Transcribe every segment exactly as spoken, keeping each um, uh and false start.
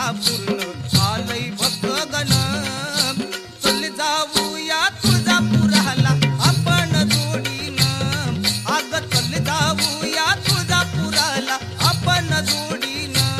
पूर्ण आलय भक्तगण चल जाऊया तुळजापुराला आपण जोडीनं अग चल जाऊया तुळजापुराला आपण जोडीनं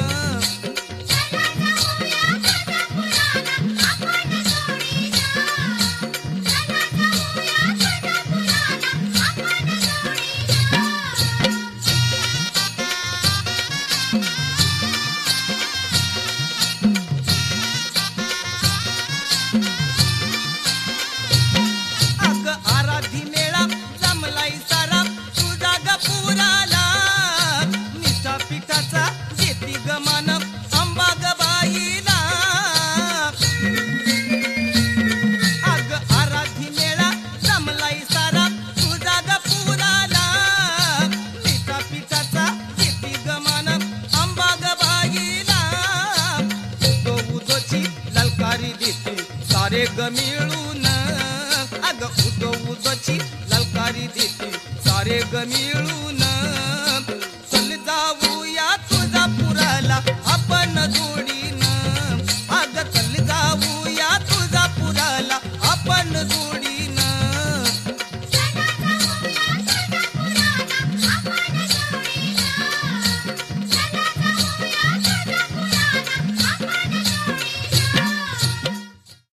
सारे ग मिळून अग उदो उदोची ललकारी देते सारे ग मिळून